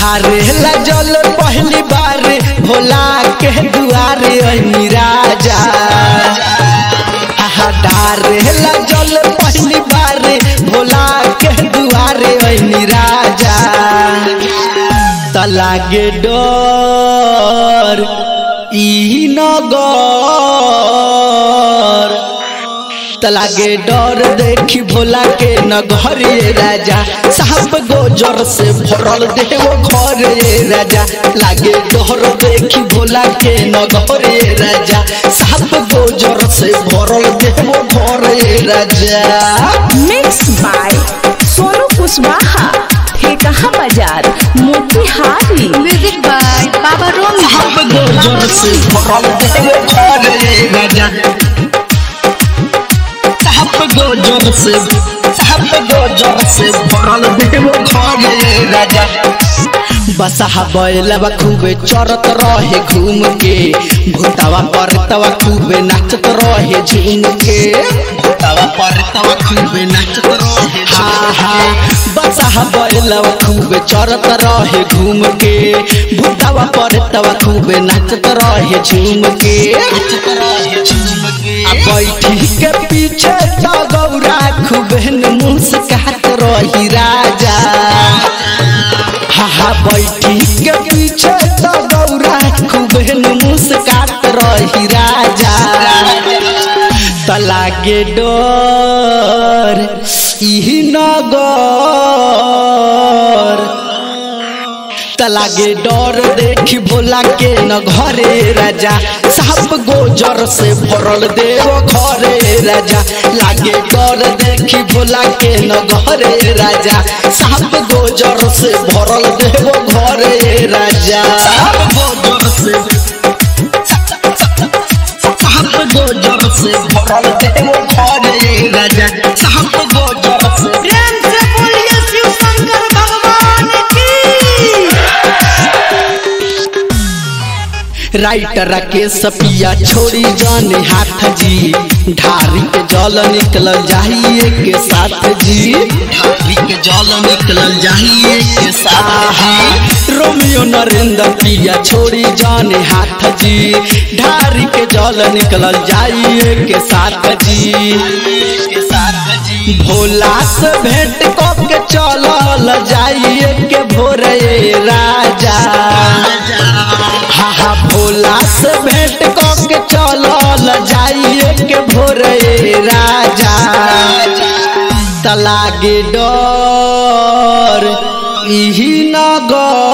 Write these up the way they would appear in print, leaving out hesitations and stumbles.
ढारेला जल पहली बार भोला के दुआरे अइनी राजा। ढारेला जल पहली बार भोला के दुआरे अइनी राजा। त लागे डर ई नगर, त लागे डर देखी भोला के नगरे राजा। साहब गोजर से भरल देव घर राजा। लागे डर देखी भोला के नगरे राजा। साहब गोजर से भरल देव घर राजा। Mix by Sonu Kushwaha, Thekaha Bazaar, Motihari. Music by बाबा रोमी। साहब गोजर से भरल देव घर राजा। साहब गोजर से भरल देव घर राजा। बसहा बैलवा खूबे चरत रहे घूम के। भूतावा परतवा खूबे नाचत रहे झूम के। भूतावा परतवा खूबे नाचत रहे। बसहा बैलवा खूबे चरत रहे घूम के। भूतावा परतवा खूबे नाचत रहे झूम के। बैठी के पीछे तो गौरा खूबे मुस्कात रही राजा। बैठी के पीछे तो गौरा खूबे मुस्कात रही राजा। त लागे डर ई नगर, त लागे डर देखी भोला के नगरे राजा। साहब गोजर से भरल देव घरे राजा। लागे डर देखी भोला के नगरे राजा। साहब गोजर से भरल देव घरे राजा। साहब गोजर से भरल देव घरे राजा। साहब गोजर से प्रेम से बोलिए शिव शंकर भगवान की। राइटर के सपिया छोड़ी जाने हाथ जी। ढारी के जल निकल जाइए के साथ जी। ढारी के जल निकल जाइए के साथ। रोमियो नरेंद्र पिया छोड़ी जाने हाथ जी। ढारी के जल निकल जाइए के साथ जी। भोला से भेंट के चलल जाइए के भोरे राजा। भोला से भेंट के चलल जाइए के भोरे राजा। त लागे डर ई नगर,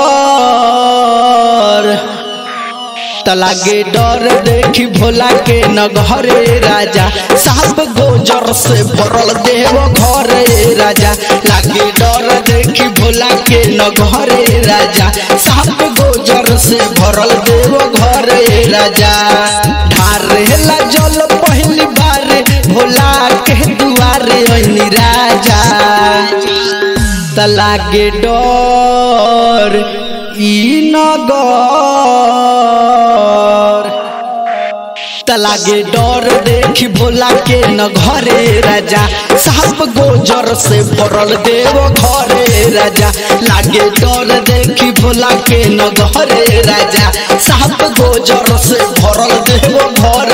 त लागे डर देखी भोला के नगरे राजा। साहब गोजर से भरल देव घरे राजा। लागे डर देखी भोला के नगरे राजा। साहब गोजर से भरल देव घरे राजा। ढारेला जल पहली बार भोला के दुआरे अइनी राजा। त लागे डर ई नगर, त लागे डर देखी भोला के नगरे राजा। साहब गोजर से भरल देव घरे राजा। लागे डर देखी भोला के नगरे राजा। साहब गोजर से भरल देव घर